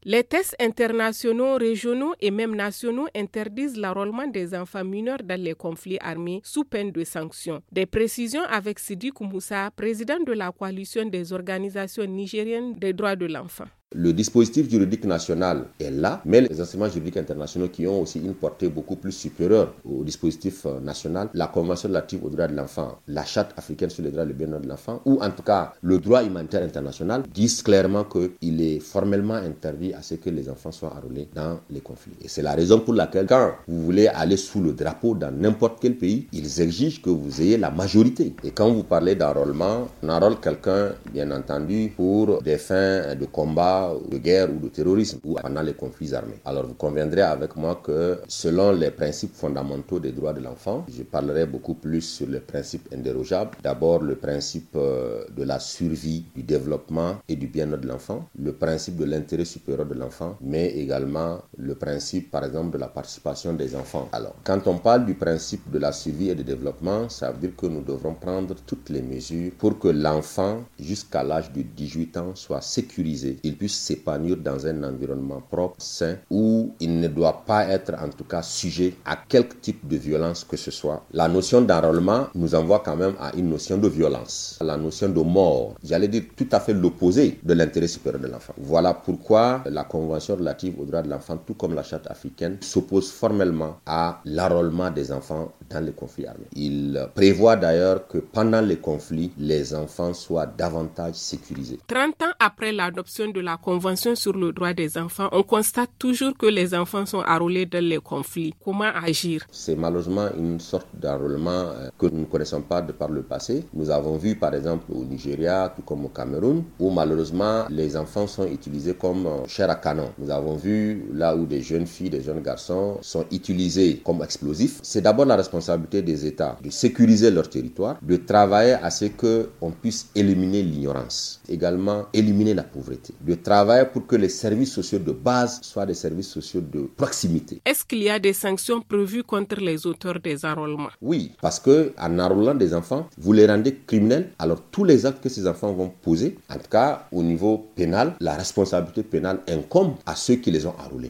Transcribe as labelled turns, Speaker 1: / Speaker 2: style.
Speaker 1: Les tests internationaux, régionaux et même nationaux interdisent l'enrôlement des enfants mineurs dans les conflits armés sous peine de sanctions. Des précisions avec Sidiki Moussa, président de la coalition des organisations nigériennes des droits de l'enfant.
Speaker 2: Le dispositif juridique national est là, mais les instruments juridiques internationaux qui ont aussi une portée beaucoup plus supérieure au dispositif national, la Convention relative aux droits de l'enfant, la Charte africaine sur les droits et le bien-être de l'enfant, ou en tout cas le droit humanitaire international, disent clairement qu'il est formellement interdit à ce que les enfants soient enrôlés dans les conflits. Et c'est la raison pour laquelle, quand vous voulez aller sous le drapeau dans n'importe quel pays, ils exigent que vous ayez la majorité. Et quand vous parlez d'enrôlement, on enrôle quelqu'un, bien entendu, pour des fins de combat, de guerre ou de terrorisme ou pendant les conflits armés. Alors vous conviendrez avec moi que selon les principes fondamentaux des droits de l'enfant, je parlerai beaucoup plus sur les principes indérogeables. D'abord le principe de la survie, du développement et du bien-être de l'enfant, le principe de l'intérêt supérieur de l'enfant, mais également le principe par exemple de la participation des enfants. Alors quand on parle du principe de la survie et du développement, ça veut dire que nous devrons prendre toutes les mesures pour que l'enfant jusqu'à l'âge de 18 ans soit sécurisé. Il puisse s'épanouir dans un environnement propre, sain, où il ne doit pas être en tout cas sujet à quelque type de violence que ce soit. La notion d'enrôlement nous envoie quand même à une notion de violence, la notion de mort, j'allais dire tout à fait l'opposé de l'intérêt supérieur de l'enfant. Voilà pourquoi la Convention relative aux droits de l'enfant, tout comme la Charte africaine, s'oppose formellement à l'enrôlement des enfants dans les conflits armés. Il prévoit d'ailleurs que pendant les conflits, les enfants soient davantage sécurisés.
Speaker 1: 30 ans après l'adoption de la Convention sur le droit des enfants, on constate toujours que les enfants sont enrôlés dans les conflits. Comment agir?
Speaker 2: C'est malheureusement une sorte d'enrôlement que nous ne connaissons pas de par le passé. Nous avons vu par exemple au Nigeria, tout comme au Cameroun, où malheureusement les enfants sont utilisés comme chair à canon. Nous avons vu là où des jeunes filles, des jeunes garçons sont utilisés comme explosifs. C'est d'abord la responsabilité des États de sécuriser leur territoire, de travailler à ce qu'on puisse éliminer l'ignorance, également éliminer la pauvreté, de travailler pour que les services sociaux de base soient des services sociaux de proximité.
Speaker 1: Est-ce qu'il y a des sanctions prévues contre les auteurs des enrôlements?
Speaker 2: Oui, parce que en enrôlant des enfants, vous les rendez criminels. Alors tous les actes que ces enfants vont poser, en tout cas au niveau pénal, la responsabilité pénale incombe à ceux qui les ont enrôlés.